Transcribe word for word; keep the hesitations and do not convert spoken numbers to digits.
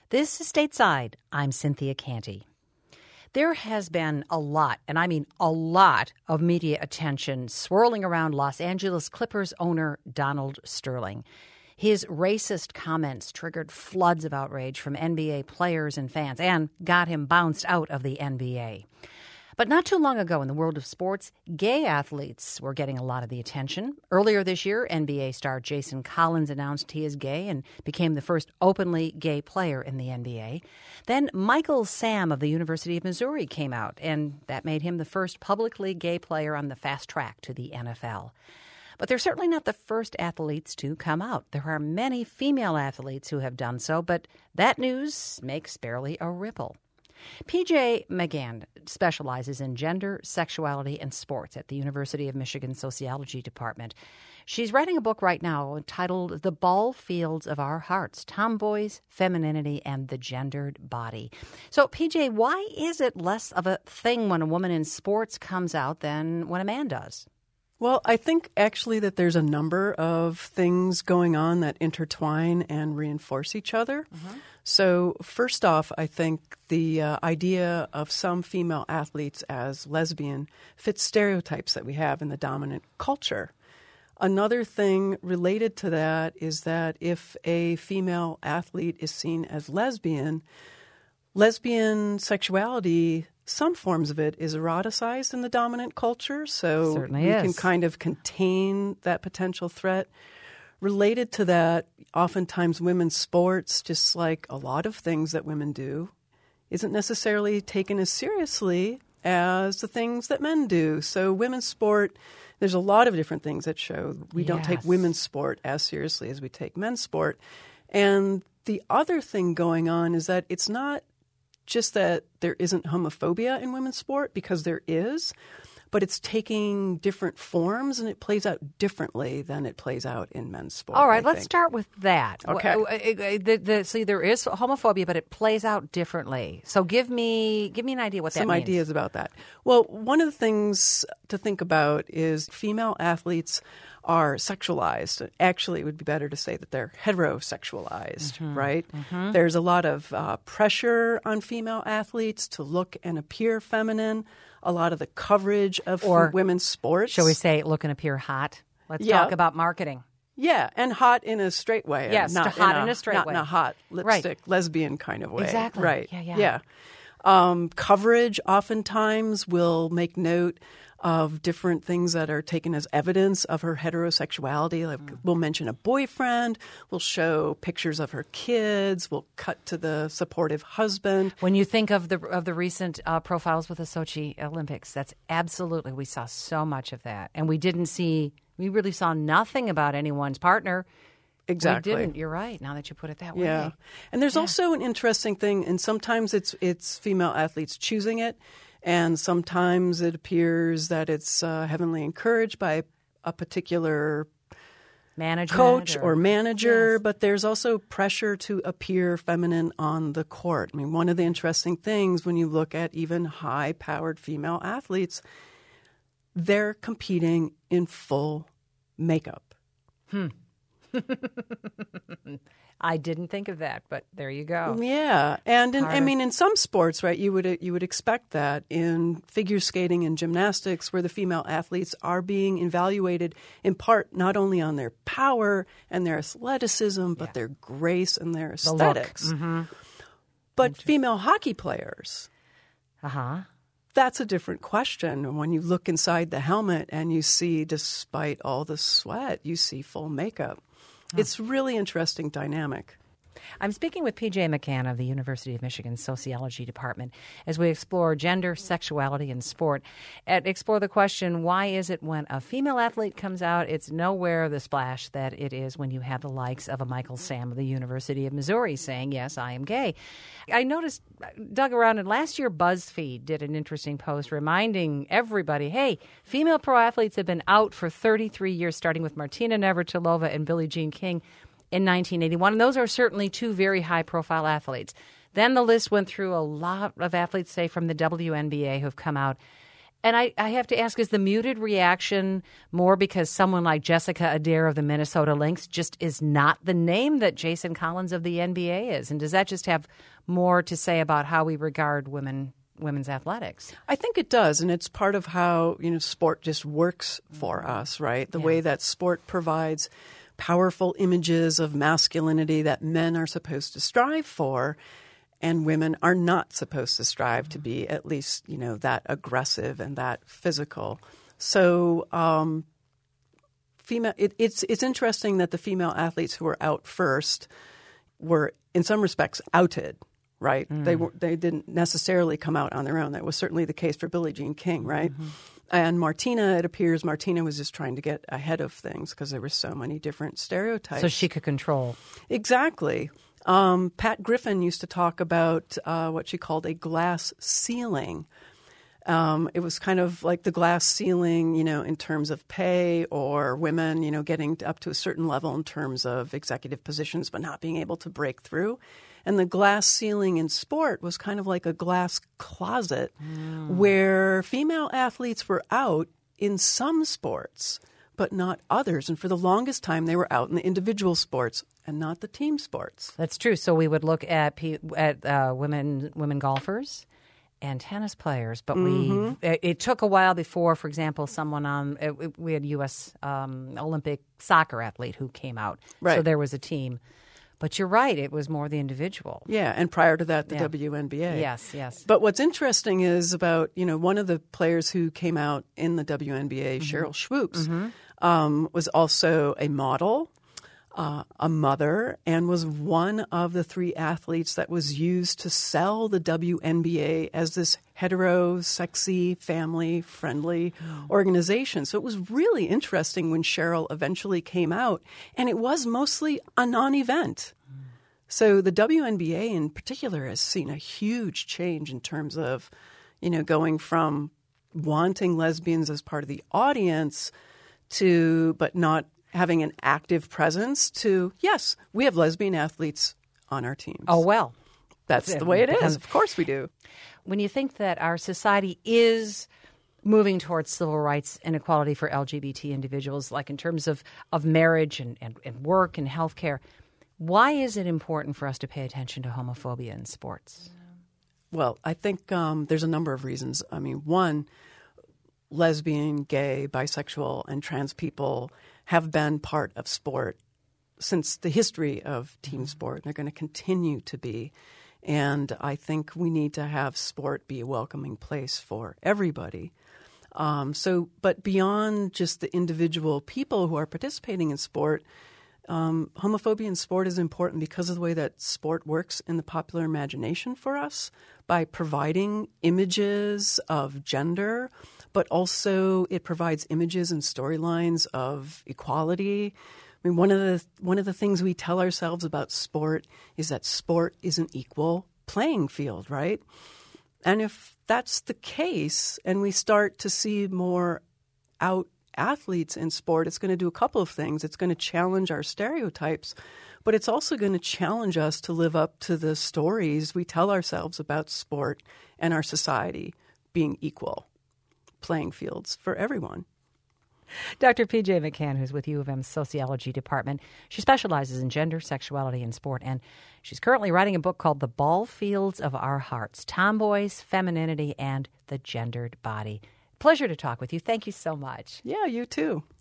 This is Stateside. I'm Cynthia Canty. There has been a lot, and I mean a lot, of media attention swirling around Los Angeles Clippers owner Donald Sterling. His racist comments triggered floods of outrage from N B A players and fans and got him bounced out of the N B A. But not too long ago in the world of sports, gay athletes were getting a lot of the attention. Earlier this year, N B A star Jason Collins announced he is gay and became the first openly gay player in the N B A. Then Michael Sam of the University of Missouri came out, and that made him the first publicly gay player on the fast track to the N F L. But they're certainly not the first athletes to come out. There are many female athletes who have done so, but that news makes barely a ripple. P J McGann specializes in gender, sexuality, and sports at the University of Michigan Sociology Department. She's writing a book right now entitled The Ball Fields of Our Hearts, Tomboys, Femininity, and the Gendered Body. So, P J, why is it less of a thing when a woman in sports comes out than when a man does? Well, I think actually that there's a number of things going on that intertwine and reinforce each other. Mm-hmm. So first off, I think the uh, idea of some female athletes as lesbian fits stereotypes that we have in the dominant culture. Another thing related to that is that if a female athlete is seen as lesbian, lesbian sexuality, some forms of it is eroticized in the dominant culture, so Certainly you is. can kind of contain that potential threat. Related to that, oftentimes women's sports, just like a lot of things that women do, isn't necessarily taken as seriously as the things that men do. So women's sport, there's a lot of different things that show we don't Yes. take women's sport as seriously as we take men's sport. And the other thing going on is that it's not just that there isn't homophobia in women's sport, because there is, but it's taking different forms and it plays out differently than it plays out in men's sport. All right, I let's think. start with that. Okay. The, the, see, there is homophobia, but it plays out differently. So give me give me an idea what that Some means. ideas about that. Well, one of the things to think about is female athletes are sexualized. Actually, it would be better to say that they're heterosexualized, mm-hmm. right? Mm-hmm. There's a lot of uh, pressure on female athletes to look and appear feminine. A lot of the coverage of Or, women's sports. Shall we say, look and appear hot? Let's Yeah. talk about marketing. Yeah, and hot in a straight way. Yes, not hot in a, in a straight not way. in a hot lipstick Right. lesbian kind of way. Exactly. Right. Yeah, yeah. yeah. Um, coverage oftentimes will make note of different things that are taken as evidence of her heterosexuality. Like Mm. we'll mention a boyfriend, we'll show pictures of her kids, we'll cut to the supportive husband. When you think of the of the recent uh, profiles with the Sochi Olympics, that's absolutely, we saw so much of that. And we didn't see, we really saw nothing about anyone's partner. Exactly. We didn't. You're right, now that you put it that way. Yeah. And there's Yeah. also an interesting thing, and sometimes it's it's female athletes choosing it, and sometimes it appears that it's uh, heavily encouraged by a particular Management coach or, or manager, Yes. but there's also pressure to appear feminine on the court. I mean, one of the interesting things when you look at even high-powered female athletes, they're competing in full makeup. Hmm. I didn't think of that, but there you go. Yeah, and in, I Harder. mean, in some sports, right, you would you would expect that. In figure skating and gymnastics, where the female athletes are being evaluated in part not only on their power and their athleticism, but Yeah. their grace and their The look. aesthetics. Mm-hmm. But female hockey players, Uh-huh. that's a different question. When you look inside the helmet and you see, despite all the sweat, you see full makeup. It's really interesting dynamic. I'm speaking with P J McGann of the University of Michigan Sociology Department as we explore gender, sexuality, and sport, and explore the question, why is it when a female athlete comes out, it's nowhere the splash that it is when you have the likes of a Michael Sam of the University of Missouri saying, yes, I am gay. I noticed, dug around, and last year BuzzFeed did an interesting post reminding everybody, hey, female pro athletes have been out for thirty-three years, starting with Martina Navratilova and Billie Jean King in nineteen eighty-one, and those are certainly two very high-profile athletes. Then the list went through a lot of athletes, say, from the W N B A who've come out, And I, I have to ask, is the muted reaction more because someone like Jessica Adair of the Minnesota Lynx just is not the name that Jason Collins of the N B A is? And does that just have more to say about how we regard women women's athletics? I think it does, and it's part of how, you know, sport just works for us, right? The Yeah. way that sport provides powerful images of masculinity that men are supposed to strive for, and women are not supposed to strive to be at least, you know, that aggressive and that physical. So, um, female. It, it's it's interesting that the female athletes who were out first were, in some respects, outed. Right? Mm. They were they didn't necessarily come out on their own. That was certainly the case for Billie Jean King, right? Mm-hmm. And Martina, it appears Martina was just trying to get ahead of things because there were so many different stereotypes. So she could control. Exactly. Um, Pat Griffin used to talk about uh, what she called a glass ceiling. Um, it was kind of like the glass ceiling, you know, in terms of pay, or women, you know, getting up to a certain level in terms of executive positions but not being able to break through. And the glass ceiling in sport was kind of like a glass closet mm. where female athletes were out in some sports, but not others. And for the longest time, they were out in the individual sports and not the team sports. That's true. So we would look at at uh, women women golfers and tennis players, but mm-hmm. we it, it took a while before, for example, someone on it, we had U S Um, Olympic soccer athlete who came out. Right. So there was a team. But you're right, it was more the individual. Yeah, and prior to that, the yeah. W N B A. Yes, yes. But what's interesting is about, you know, one of the players who came out in the W N B A, mm-hmm. Cheryl Schwoops, mm-hmm. um, was also a model, uh, a mother, and was one of the three athletes that was used to sell the W N B A as this hetero, sexy, family-friendly mm. organization. So it was really interesting when Cheryl eventually came out, and it was mostly a non-event. Mm. So the W N B A in particular has seen a huge change in terms of, you know, going from wanting lesbians as part of the audience to, but not having an active presence, to, yes, we have lesbian athletes on our teams. Oh, well. That's the way it is. Of course we do. When you think that our society is moving towards civil rights and equality for L G B T individuals, like in terms of, of marriage and, and, and work and healthcare, why is it important for us to pay attention to homophobia in sports? Well, I think um, there's a number of reasons. I mean, one, lesbian, gay, bisexual, and trans people have been part of sport since the history of team sport. They're going to continue to be. And I think we need to have sport be a welcoming place for everybody. Um, so, but beyond just the individual people who are participating in sport, um, homophobia in sport is important because of the way that sport works in the popular imagination for us, by providing images of gender, but also it provides images and storylines of equality. I mean, one of the one of the things we tell ourselves about sport is that sport is an equal playing field, right? And if that's the case, and we start to see more out athletes in sport, it's going to do a couple of things. It's going to challenge our stereotypes, but it's also going to challenge us to live up to the stories we tell ourselves about sport and our society being equal playing fields for everyone. Doctor P J McCann, who's with U of M's Sociology Department. She specializes in gender, sexuality, and sport, and she's currently writing a book called The Ball Fields of Our Hearts, Tomboys, Femininity, and the Gendered Body. Pleasure to talk with you. Thank you so much. Yeah, you too.